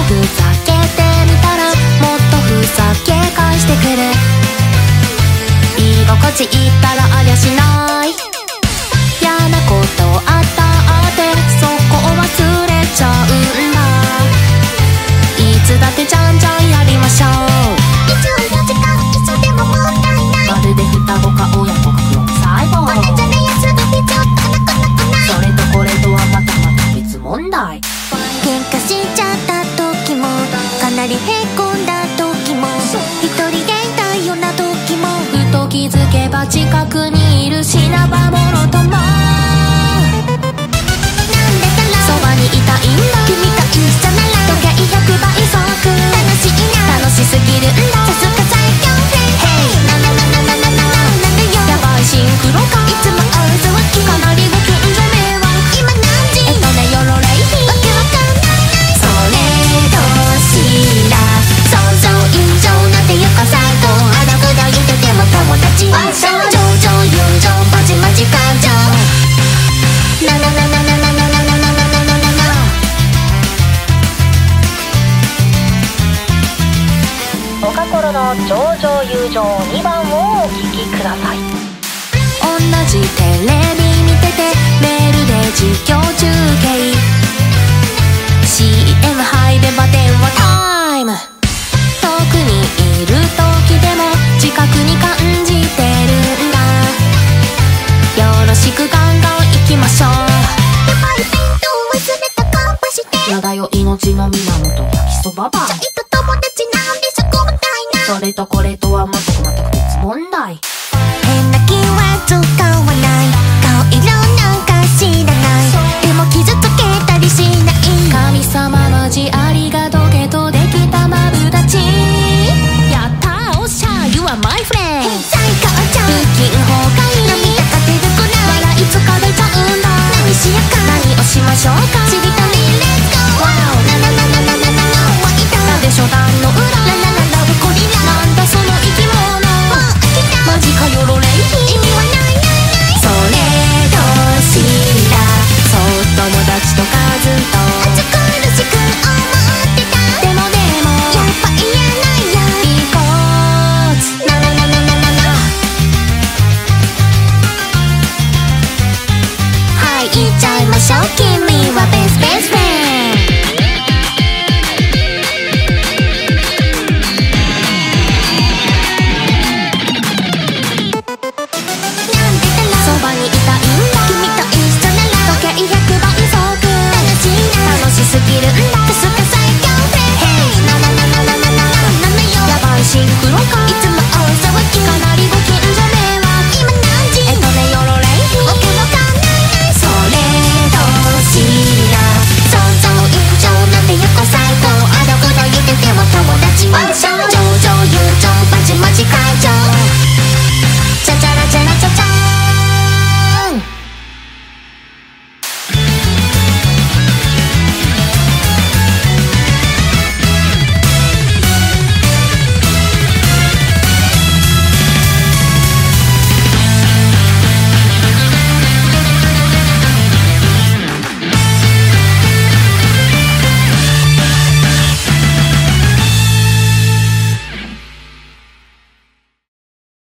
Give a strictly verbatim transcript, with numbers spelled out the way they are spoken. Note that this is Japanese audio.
ふざけてみたらもっとふざけ返してくる。居心地いったらありゃしない。嫌なことあったってそこを忘れちゃうんだ。いつだってじゃんじゃんやりましょう。にじゅうよじかん一緒でも問題ない。まるで双子か親子かクローン細胞。これじゃねやすが出ちゃったなかなかない。それとこれとはまたまた別問題。喧嘩しちゃった時もかなりへこんだ時も一人でいたような時もふと気づけば近くにいる品場物とも。なんでかなそばにいたいんだ。君が一緒なら時計ひゃくばい速。楽しいな楽しすぎるんだ。さすが最強ヘイヘイ。ななななななななんだよ。やばいシンクロかいつも大騒ぎ。かなりご近所迷惑。今何時えっとねよろれいひわけわかんないない。それどうしら想像以上なんていうか最高。あだこだ言ってても友達上々友情マジマジ感情。ななななななななななななななな。お心の上々友情にばんをお聞きください。同じテレビ見ててメールで実況中継 シーエム 入れば電話タイム。遠くにいる時でも近くに感じてるんだ。よろしくガンガン行きましょう。やばい弁当忘れたカンパして。やだよ命の源焼きそばば。ちょいと友達なんでそこみたいな。それとこれとは全く全く別問題。変な気は使わない。顔色なんか知らない。でも傷つけたりしない。神様マジありがとうけどできたマブダチ。やったーおっしゃ You are my friend。 最高じゃん。不謹崩壊涙が出るくらい笑い疲れちゃうんだ。何しやか何をしましょうか。